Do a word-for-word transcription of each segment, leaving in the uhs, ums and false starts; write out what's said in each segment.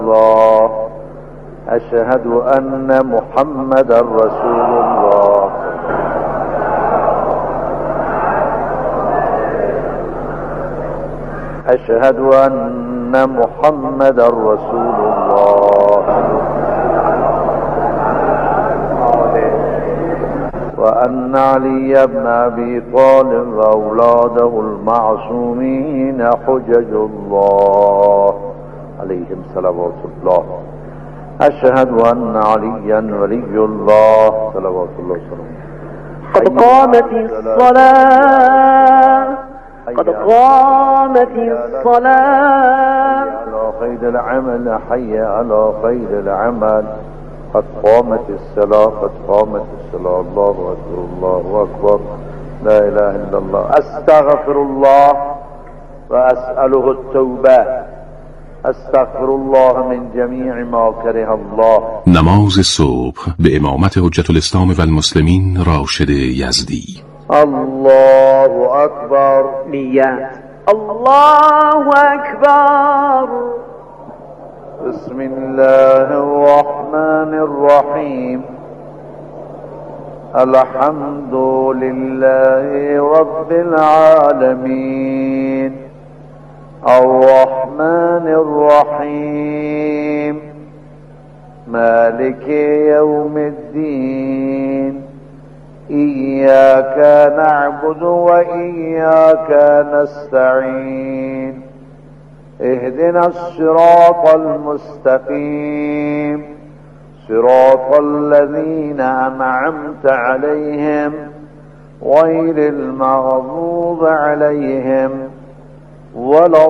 الله. أشهد أن محمد رسول الله. أشهد أن محمد رسول الله وأن علي بن أبي طالب وأولاده المعصومين حجج الله عليهم صلوات الله. أشهد أن عليا ولي الله صلوات الله وسلامه. قد قامت الصلاة قد قامت الصلاة. حي على خير العمل، حي على خير العمل. قد قامت الصلاة قد قامت الصلاة. الله أكبر الله أكبر. لا إله إلا الله. أستغفر الله وأسأله التوبة. استغفر الله من جمیع ما کره الله. نماز صبح به امامت حجت الاسلام و المسلمین راشد یزدی. الله اکبر. نیت. الله اکبر. بسم الله الرحمن الرحیم. الحمد لله رب العالمين الرحمن الرحيم مالك يوم الدين إياك نعبد وإياك نستعين اهدنا الصراط المستقيم صراط الذين أنعمت عليهم غير المغضوب عليهم ولا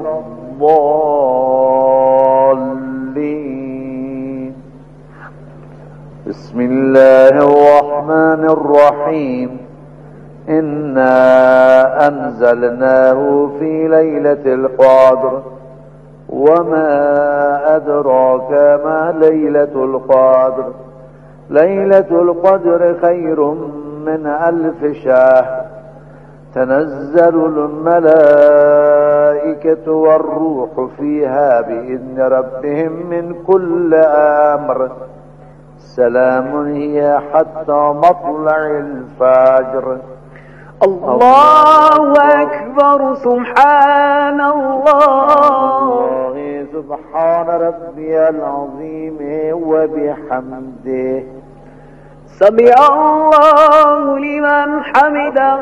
الضالين. بسم الله الرحمن الرحيم. إنا أنزلناه في ليلة القدر وما أدراك ما ليلة القدر. ليلة القدر خير من ألف شهر. تنزل الملائكة والروح فيها بإذن ربهم من كل أمر. سلام هي حتى مطلع الفجر. الله أكبر. سبحان الله. سبحان ربي العظيم وبحمده. سمع الله لمن حمده.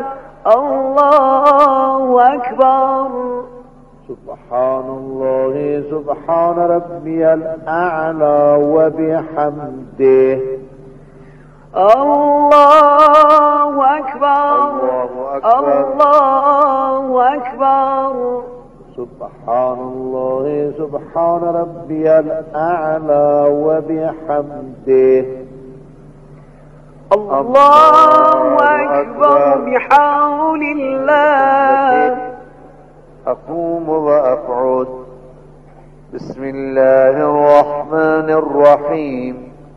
الله أكبر. سبحان الله سبحان ربي الأعلى وبحمده. الله أكبر. الله أكبر. سبحان الله سبحان ربي الأعلى وبحمده. الله أكبر بحول الله. أقوم وأقعد. بسم الله الرحمن الرحيم.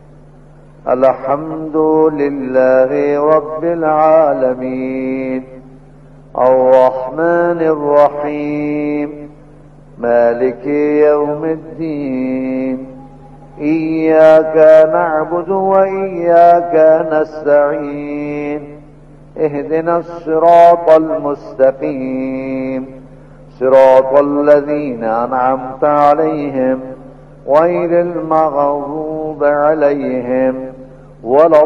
الحمد لله رب العالمين الرحمن الرحيم مالك يوم الدين إياك نعبد وإياك نستعين اهدنا الصراط المستقيم صراط الذين أنعمت عليهم غير المغضوب عليهم ولا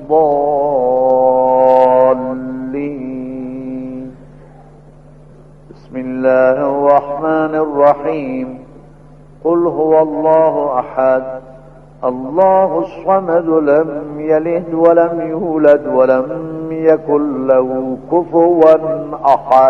الضالين. بسم الله الرحمن الرحيم. قل هو الله أحد الله الصمد لم يلد ولم يولد ولم يكن له كفوا أحد.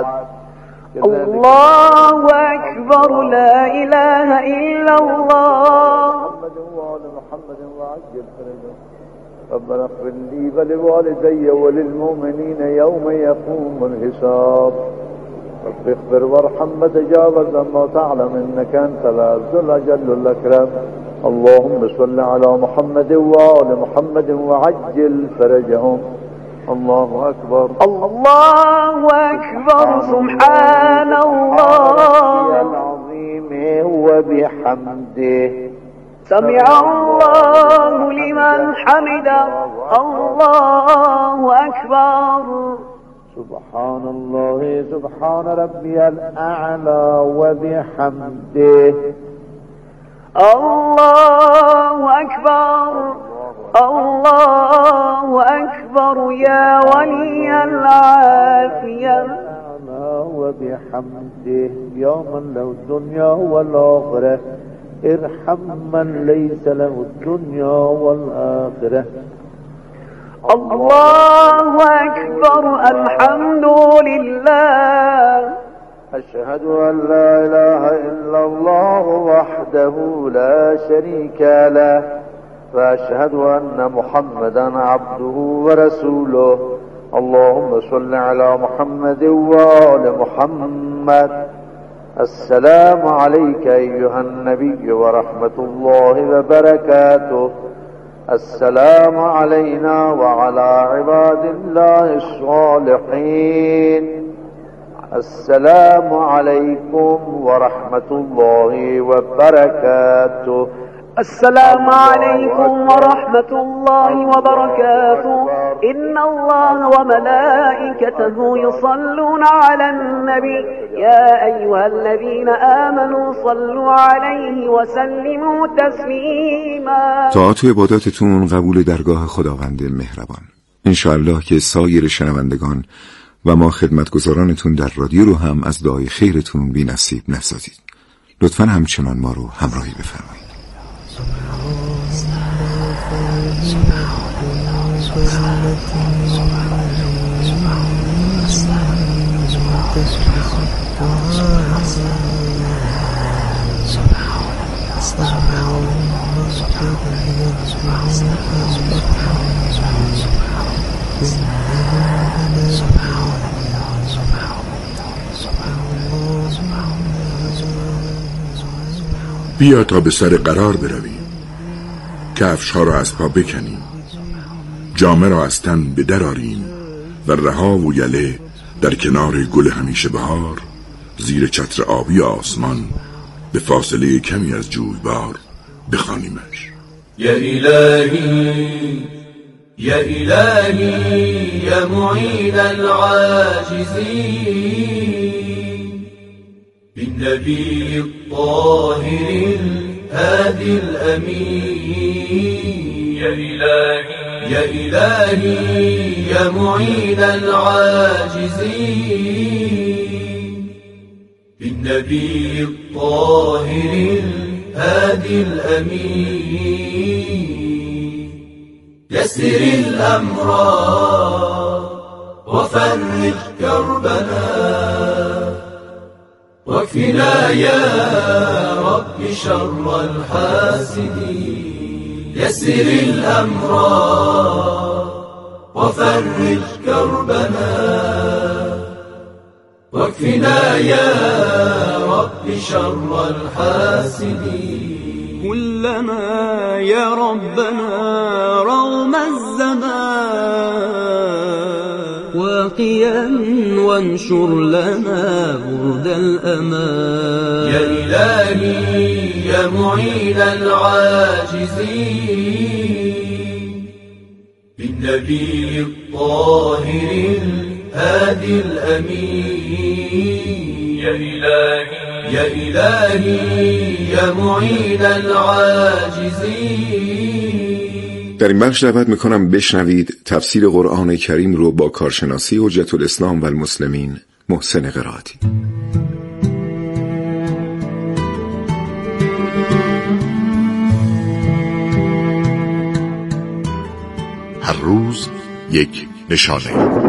الله أكبر. لا إله إلا الله. محمد وآل محمد وعجل فرجه. ربنا اغفر لي ولوالدي وللمؤمنين يوم يقوم الحساب. رب اغفر وارحم وتجاوز عما تعلم انك انت العز الجل الاكرم. اللهم صل على محمد وآل محمد وعجل فرجهم. الله أكبر. الله أكبر. سبحان الله العظيم وبحمده. سمع الله لمن حمده الله أكبر. سبحان الله سبحان ربي الأعلى وبحمده. الله أكبر الله أكبر يا ولي العافية. وبحمده يا من له الدنيا والآخرة ارحم من ليس له الدنيا والآخرة. الله أكبر الحمد لله. أشهد أن لا إله إلا الله وحده لا شريك له وأشهد أن محمدا عبده ورسوله. اللهم صل على محمد وآل محمد. السلام عليك أيها النبي ورحمة الله وبركاته. السلام علينا وعلى عباد الله الصالحين. السلام عليكم ورحمة الله وبركاته. السلام عليكم ورحمة الله وبركاته. إن الله وملائكته يصلون على النبي يا أيها الذين آمنوا صلوا عليه وسلموا تسلیما. طاعت و عباداتتون قبول درگاه خداوند مهربان. انشاءالله که سایر شنوندگان و ما خدمتگزارانتون در رادیو رو هم از دعای خیرتون بی نصیب نسازید. لطفاً همچنان ما رو همراهی بفرمایید. بیا تا به سر قرار برویم، کفش ها را از پا بکنیم، جامه را از تن بدراریم و رها و یله در کنار گل همیشه بهار زیر چتر آبی آسمان به فاصله کمی از جویبار بخوانیمش. یا الهی یا الهی یا معین العاجزین بالنبی الطاهر الهادی الامین. یا الهی یا الهی یا معین العاجزین بالنبی الطاهر الهادي الأمين. يسر الأمر وفرج كربنا واكفنا يا رب شر الحاسدين. يسر الأمر وفرج كربنا واكفنا يا رب شر الحاسدين. كلما يا ربنا رغم الزمان واقيا وانشر لنا برد الأمان. يا إلهي يا معين العاجزين بالنبي الطاهر الهادي الأمين. يا إلهي يا إلهي يا معين العاجزين. در این بخش دعوت میکنم بشنوید تفسیر قرآن کریم رو با کارشناسی حجت الاسلام و المسلمین محسن قرائتی. هر روز یک نشانه.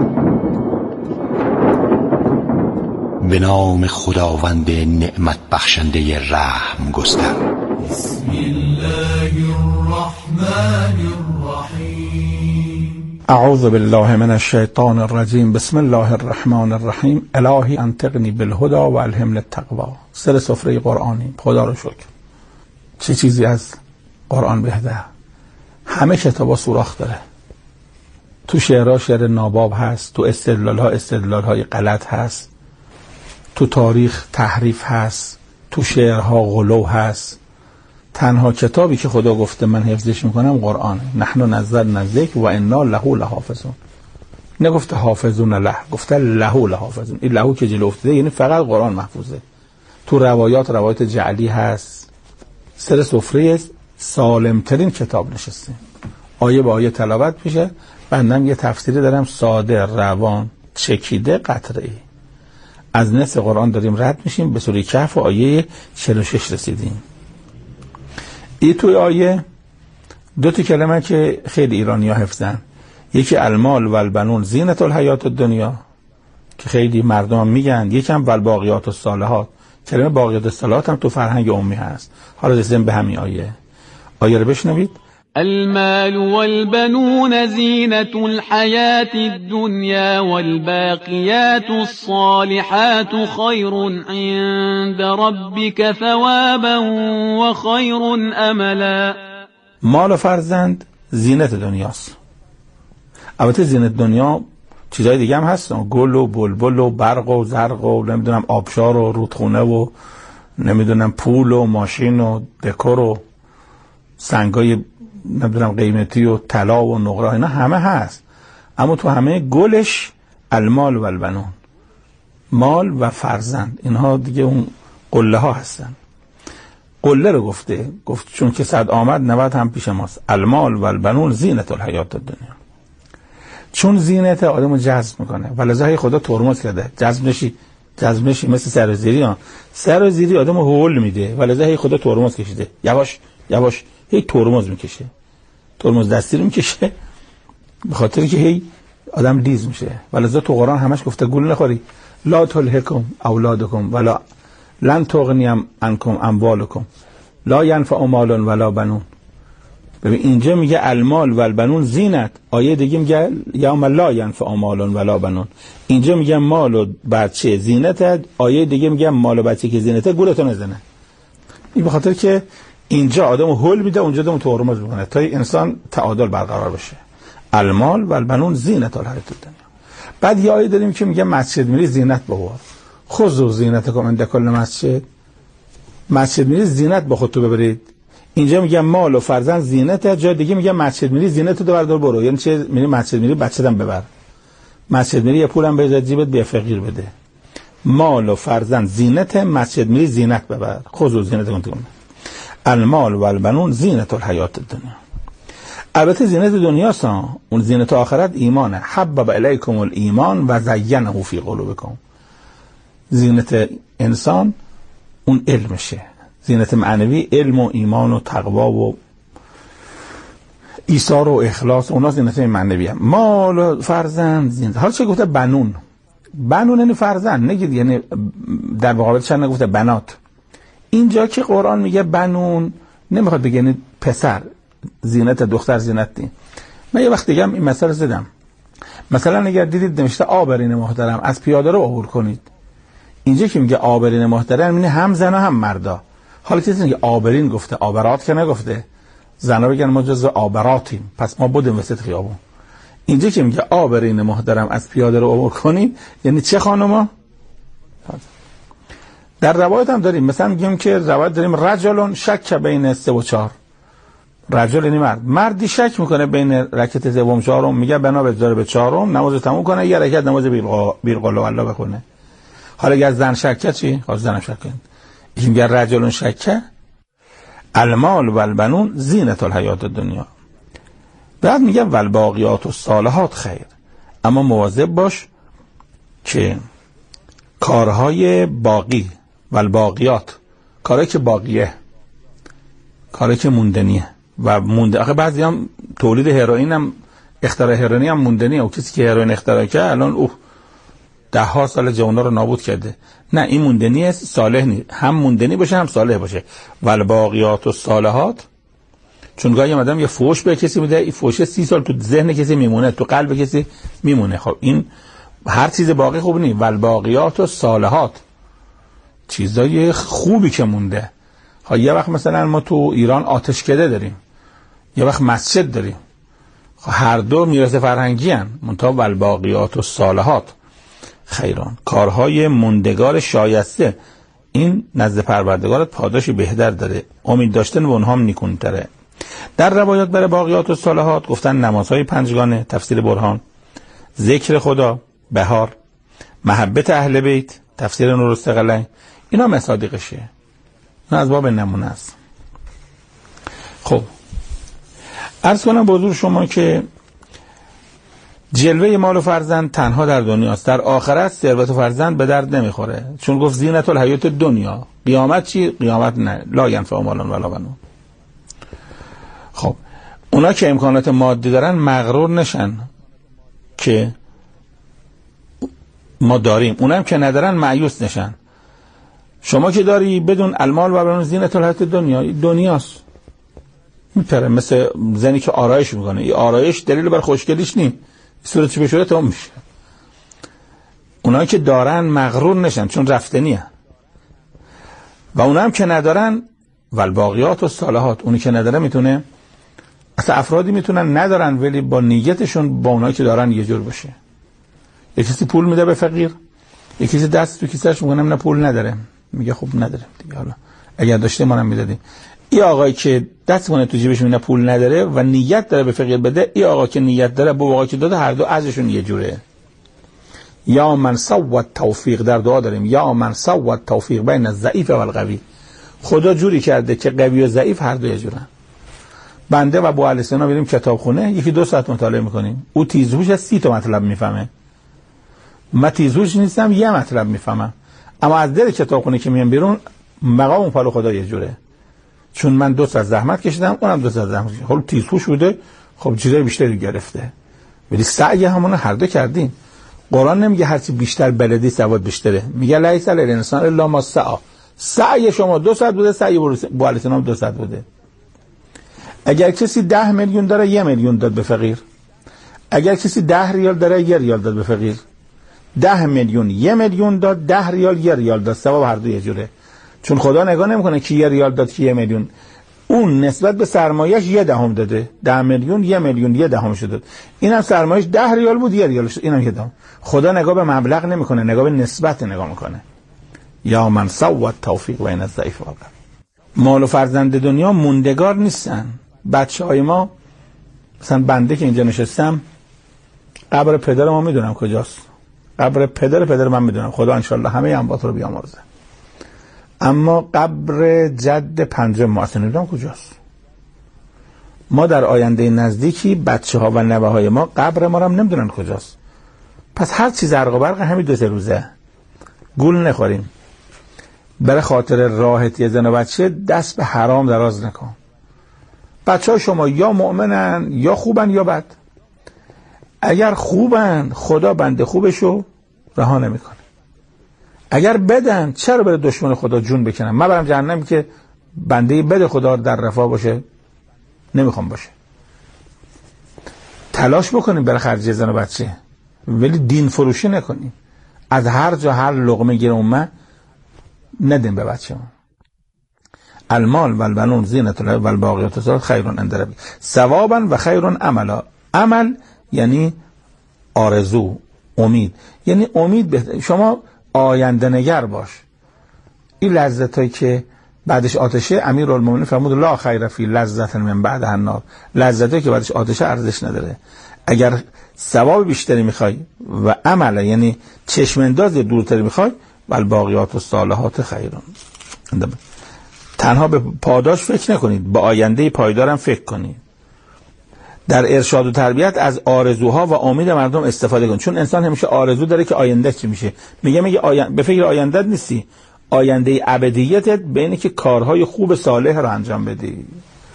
به نام خداوند نعمت بخشنده رحم گستر. بسم الله الرحمن الرحیم. اعوذ بالله من الشیطان الرجیم. بسم الله الرحمن الرحیم. الهی انطقنی بالهدى و الهمنی التقوی. سر سفره قرآنی. خدا رو شکر. چه چیزی از قرآن بهده. همه کتابا سوراخ داره. تو شعرها شعر ناباب هست، تو استدلال ها استدلال های غلط هست، تو تاریخ تحریف هست، تو شعرها غلو هست، تنها کتابی که خدا گفته من حفظش میکنم قرآن، نحن نزلنا الذکر و انا له لحافظون. نگفته حافظون له، گفته له لحافظون. این له که جلو افتاده یعنی فقط قرآن محفوظه. تو روایات روایت جعلی هست، سر سفره سالمترین کتاب نشسته، آیه با آیه تلاوت میشه. بندم یه تفسیری دارم ساده، روان، چکیده، قطعی. از نصف قرآن داریم رد میشیم، به سوره کهف و آیه چهل و شش رسیدیم. این توی آیه دو تا کلمه که خیلی ایرانی‌ها حفظن، یکی المال و البنون زینت الحیات الدنیا که خیلی مردم میگن، یکم والباقیات الصالحات. کلمه باقیات الصالحات هم تو فرهنگ عمومی هست. حالا رسیدیم به همین آیه. آیه رو بشنوید. المال والبنون زینة الحياة الدنيا والباقيات الصالحات خير عند ربك ثوابا وخير املا. مال و فرزند زینت دنیاست. البته زینت دنیا چیزای دیگه هم هستن، گل و بلبل و برق و زرق و نمیدونم آبشار و رودخونه و نمیدونم پول و ماشین و دکور و سنگای نمیدونم قیمتی و طلا و نقره، اینا همه هست. اما تو همه گلش المال و البنون، مال و فرزند، اینها دیگه اون قله ها هستن. قله رو گفته، گفت چون که صد آمد نود هم پیش ماست. المال و البنون زینت الحیات الدنیا. چون زینت آدمو جذب میکنه، ولذا خدا ترمز کرده جذب نشی جذب نشی، مثل سرازیری ها. سرازیری آدمو هول میده، ولذا خدا ترمز کشیده، یواش یواش هی ترمز میکشه، ترمز دستی رو میکشه، به خاطر که هی آدم لیز میشه. ولذا تو قرآن همش گفته گول نخوری، لا تلهکم اولادکم ولا لن تغنیم عنکم اموالکم لا ینفع مال ولا بنون. ببین اینجا میگه المال و البنون زینت، آیه دیگه میگه یوم لا ینفع مال ولا بنون. اینجا میگه مال و بچه زینت، آیه دیگه میگه مال و بچه که زینته گولتو نزنه. این به خاطر که اینجا آدمو هول میده، اونجا آدمو ترمز میکنه تا انسان تعادل برقرار بشه. المال و البنون زینت الحیات الدنیا. بعد یه آیه داریم که میگه مسجد میری زینت ببر، خذوا زینتکم عند کل مسجد. مسجد میری زینت با خودتو ببرید. اینجا میگه مال و فرزند زینت، جای دیگه میگه مسجد میری زینتو بردار برو. یعنی چه؟ میری مسجد میری بچه‌دم ببر، مسجد میری یه پولم بذار جیبت بیا فقیر بده. مال و فرزند زینت، مسجد میری زینت ببر. خذوا زینتکم. المال و البنون زینت الحیات الدنیا. البته زینت دنیاست، اون زینت آخرت ایمانه. حبب الیکم الایمان و زینه فی قلوبکم. زینت انسان اون علمشه، زینت معنوی علم و ایمان و تقوا و ایثار و اخلاص، اونا زینت معنوی هم. مال و فرزند زینت. حالا چه گفته بنون؟ بنون یعنی فرزند، نگید یعنی در مقابلش چند نگفته بنات. اینجا که قرآن میگه بنون نمیخواد بگه یعنی پسر زینت، دختر زینت نی. من یه وقت دیگه هم این مسئله زدم. مثلا اگر دیدید نوشته آبرین محترم از پیاده رو عبور کنید، اینجا که میگه آبرین محترم یعنی هم زن و هم مردا. حالا کسی میگه آبرین گفته، آبرات که نگفته. زنا بگن ما جزو آبراتیم، پس ما بودیم وسط خیابون. اینجا که میگه آبرین محترم از پیاده رو عبور کنید یعنی چه خانوما؟ در روایت هم داریم، مثلا میگیم که روایت داریم رجلون شک بین سه و چهار. رجل یعنی مرد، مردی شک میکنه بین رکعت سوم چهارم، میگه بنا به ضرب چهارم نماز تموم کنه، یه رکعت نماز بیرقل الله بخونه. حالا اگر زن شکه چی؟ خواست زن شکه. این میگه رجلون شکه المال و البنون زینت الحیات الدنیا. بعد میگه والباقیات الصالحات خیر. اما مواظب باش که کارهای باقی والباقیات، کاری که باقیه، کاری که موندنیه و مونده. آخه بعضی هم تولید هروئین هم اختراع هروئین هم موندنیه، و کسی که هروئین اختراع کرد الان اوه ده ها سال جوانا رو نابود کرده. نه، این موندنی صالح نیست، هم موندنی باشه هم صالح باشه. والباقیات الصالحات، چون گاهی آدم یه فوش به کسی میده، این فوش سی سال تو ذهن کسی میمونه، تو قلب کسی میمونه. خب این هر چیز باقی خوب نیست. والباقیات الصالحات چیزای خوبی که مونده. ها یه وقت مثلا ما تو ایران آتشکده داریم، یه وقت مسجد داریم، هر دو میراث فرهنگی ان، منتها والباقیات الصالحات خیران، کارهای موندگار شایسته. این نزد پروردگارت پاداشی بهتر داره. امید داشتن به اونها هم نیکونتره. در روایات برای باقیات و صالحات گفتن نمازهای پنجگانه، تفسیر برهان، ذکر خدا، بهار، محبت اهل بیت، تفسیر نور الثقلین، اینا مصادیقشه. اینا از باب نمونه است. خب عرض کنم به حضور شما که جلوه مال و فرزند تنها در دنیاست، در آخرت ثروت و فرزند به درد نمیخوره، چون گفت زینت الحیات دنیا. قیامت چی؟ قیامت نه، لا ینفع مال ولا بنون. خب اونا که امکانات مادی دارن مغرور نشن که ما داریم، اونا هم که ندارن مایوس نشن. شما که داری بدون المال و بنون زینت الحیات دنیا، دنیاست، میپره مثل زنی که آرایش میکنه. این آرایش دلیل بر خوشگلیش نیست، صورتش بشوره تمام میشه. اونایی که دارن مغرور نشن چون رفتنیه. و اونا هم که ندارن والباقیات و صالحات، اونی که نداره میتونه، اصلا افرادی میتونن ندارن ولی با نیتشون با اونایی که دارن یه جور باشه. یه کسی پول میده به فقیر، یه کسی دست تو کیسه‌اش میکنه نه پول نداره، میگه خب نداره دیگه، حالا اگر داشته ما هم میدادیم. این آقایی که دست کنه تو جیبش میونه پول نداره و نیت داره به فقیر بده، این آقا که نیت داره با آقا که داده، هر دو ازشون یه جوره. یا من سوت توفیق در دعا داریم، یا من سوت توفیق بین الضعیف و القوی. خدا جوری کرده که قوی و ضعیف هر دو یه جورن. بنده و ابو علی سینا میریم کتابخونه، یکی دو ساعت مطالعه میکنیم، او تیزهوش از سی تا مطلب میفهمه، من تیزهوش نیستم یه مطلب میفهمم. اما از دل کتابخونه که میام بیرون مقام اون پالو خدا یه جوره، چون من دو ساعت زحمت کشیدم، اونم دو ساعت زحمت کشید. حالا تیزهوش بوده، خب چیزای بیشتری گرفته، ولی سعی همون هر دو کردیم. قرآن نمیگه هرچی بیشتر بلدی ثواب بیشتره، میگه لیس علی الانسان الا ما سعی. سعی شما دو ساعت بوده، سعی ابو علی سینا دو ساعت بوده. اگر کسی ده میلیون داره یه میلیون داد به فقیر، اگر کسی ده ریال داره یه ریال داد به فقیر. ده میلیون یه میلیون داد، ده ریال یه ریال داد، ثواب هر دو یه جوره. چون خدا نگاه نمیکنه کی یه ریال داد کی یه میلیون، اون نسبت به سرمایه‌اش یه دهم داده. ده میلیون یه میلیون یه دهم شد، اینم سرمایه‌اش ده ریال بود یه ریال شد، اینم یه دهم. خدا نگاه به مبلغ نمیکنه، نگاه به نسبت نگاه میکنه. یا من سوت توفیق بین الضعیف و القوی. مال و فرزند دنیا موندگار نیستن. بچهای ما، مثلا بنده که اینجا نشستم، قبر پدر ما میدونم کجاست، قبر پدر پدر من میدونم، خدا انشالله همه انبات رو بیامرزه. اما قبر جد پنجم ما اصلا نمیدونم کجاست. ما در آینده نزدیکی بچه ها و نوه های ما قبر ما رو هم نمیدونن کجاست. پس هر چیز زرق و برق همین دو سه روزه. گول نخوریم. برای خاطر راحت یه زن و بچه دست به حرام دراز نکن. بچه ها شما یا مؤمنن یا خوبن یا بد. اگر خوبن خدا بنده خوبشو رها نمیکنه. اگر بدن چرا بره دشمن خدا جون بکنم؟ من برم جهنم که بنده بد خدا در رفاه باشه؟ نمیخوام باشه. تلاش بکنیم برای خرج زن و بچه، ولی دین فروشی نکنیم. از هر جا هر لقمه گیره اومد ندیم به بچه ما. المال و البنون زینت الله و الباقیات الصالحات خیر عند ربک ثوابا و خیر عملا. عمل یعنی آرزو، امید، یعنی امید به شما آینده نگر باش. این لذتایی که بعدش آتشه، امیرالمومنین فرمود لا خیر فی لذت من بعد النار. لذتایی که بعدش آتشه ارزش نداره. اگر ثواب بیشتری میخوای و عمل یعنی چشم انداز دورتری میخوای، والباقیات الصالحات خیرون. تنها به پاداش فکر نکنید، به آینده پایدارم فکر کنید. در ارشاد و تربیت از آرزوها و امید مردم استفاده کن، چون انسان همیشه آرزو داره که آینده چی میشه. میگه میگه آین... به فکر آیندهت نیستی، آینده ابدیتت به اینه که کارهای خوب صالح رو انجام بدی.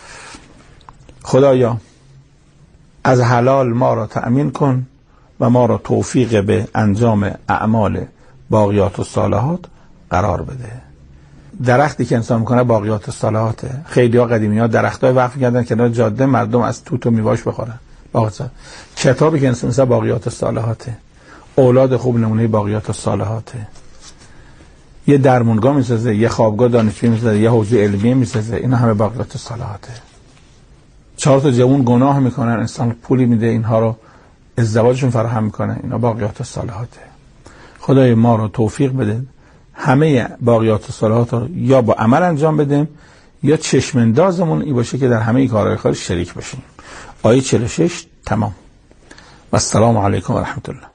خدایا از حلال ما را تأمین کن و ما را توفیق به انجام اعمال باقیات الصالحات قرار بده. درختی که انسان میکنه باقیات الصالحاته. خیلی ها قدیمی ها درختای وقف کردن کنار جاده، مردم از توت و میواش بخورن. باقیات کتابی که انسان مثلا باقیات الصالحاته. اولاد خوب نمونه باقیات الصالحاته. یه درمونگاه میسازه، یه خوابگاه دانشجویی میسازه، یه حوزه علمی میسازه، اینا همه باقیات الصالحاته. چهار تا جوون گناه میکنن، انسان پولی میده اینها رو ازدواجشون فراهم میکنه، اینا باقیات الصالحاته. خدای ما رو توفیق بده همه باقیات الصالحات رو یا با عمل انجام بدیم یا چشماندازمون این باشه که در همه کارهای خیر شریک بشیم. آیه چهل و شش تمام. و السلام علیکم و رحمت الله.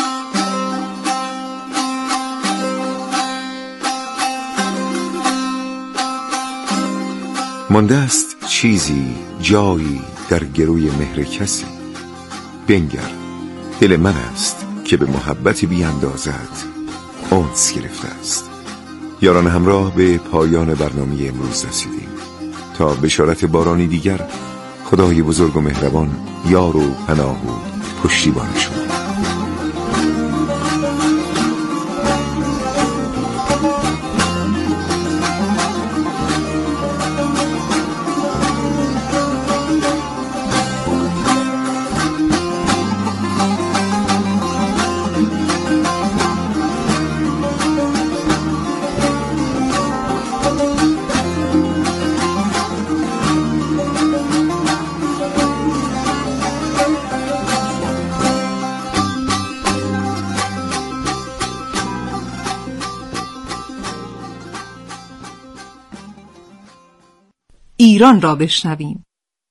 مانده است چیزی جایی در گروی مهر کسی، بنگر دل من است که به محبت بی اندازت انس گرفته است. یاران همراه به پایان برنامه امروز رسیدیم. تا بشارت بارانی دیگر، خدای بزرگ و مهربان یار و پناه و پشتیبان شما. ایران را بشنویم.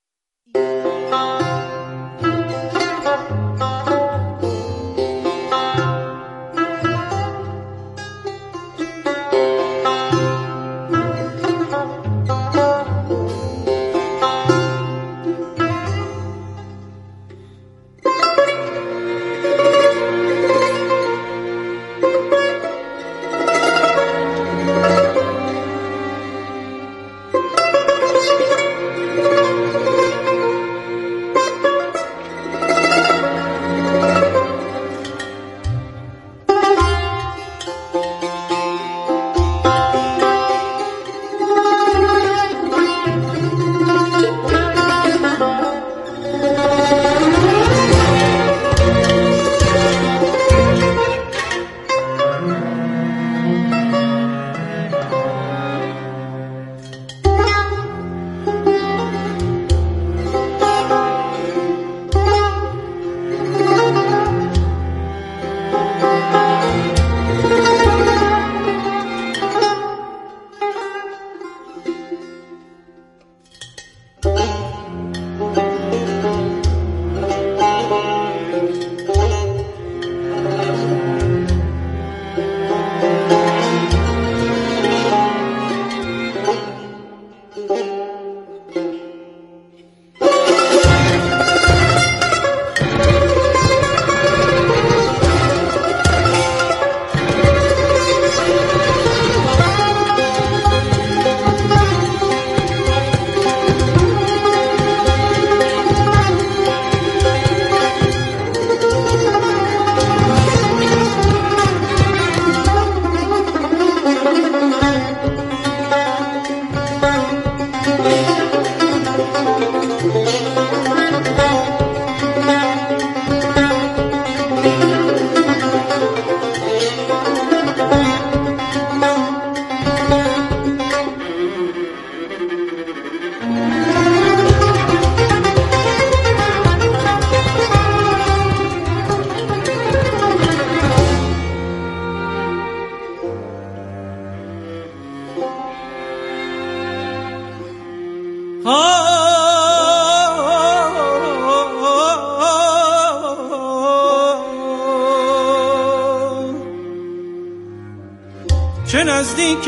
چه نزدیک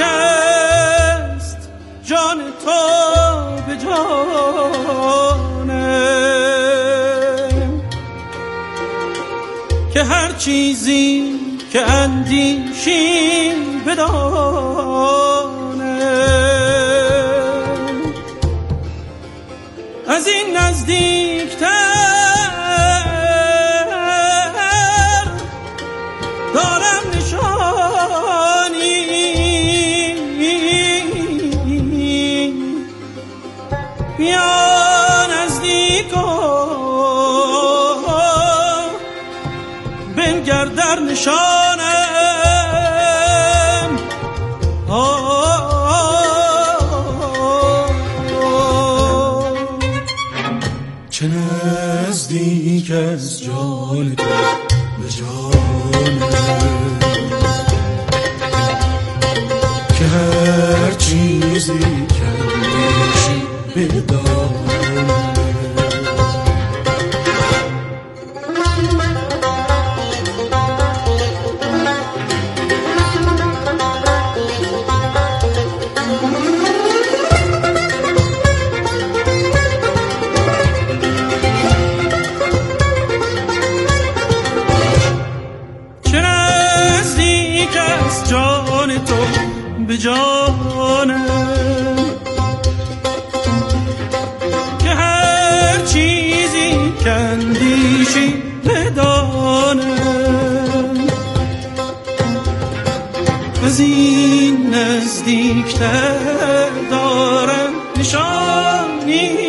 است جان تو به جانم که هر چیزی که اندیشی بدانم از این نزدیکتر دارم نشانی بیا نزدیک و بنگر در نشانم چه نزدیک از جان تو به جانم چیزی کندیشی بدانه. به جانم که هر چیزی کندیشی بدانم، از این نزدیکتر دارم نشانی.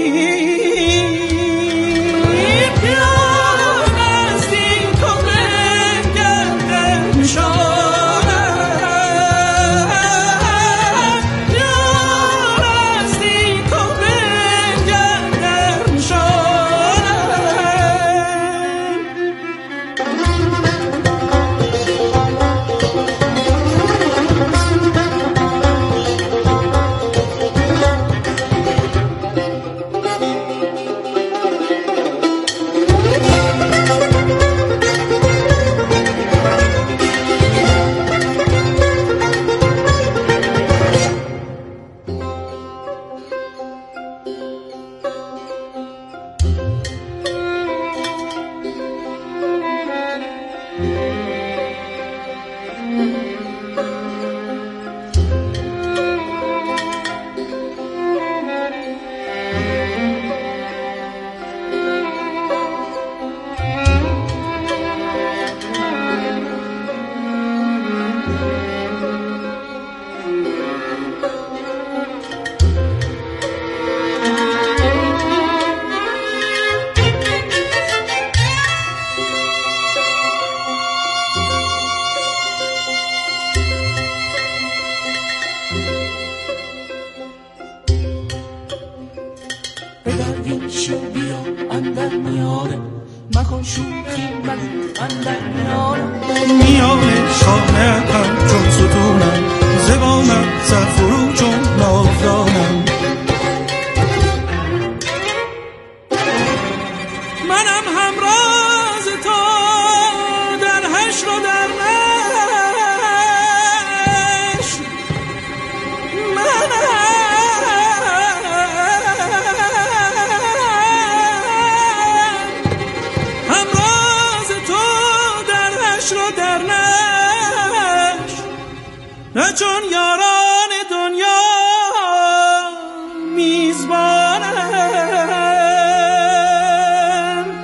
میانه شانه هم چون ستونم، زبانم سر فرو چون نافرانم. منم همراز تو در حشر و در نشر، منم همراز تو در حشر و در نشر، نه چون یاران دنیا میزبانم.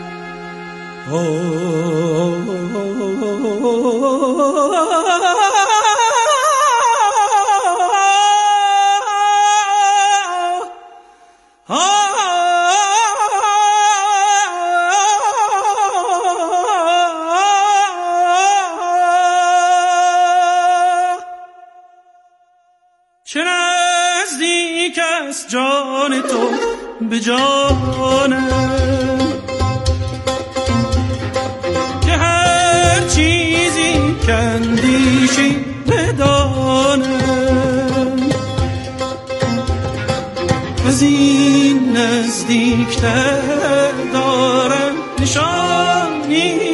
چه نزدیک است جان تو به جانم، که هر چیزی کندیشی بدانم، از این نزدیکتر دارم نشانی.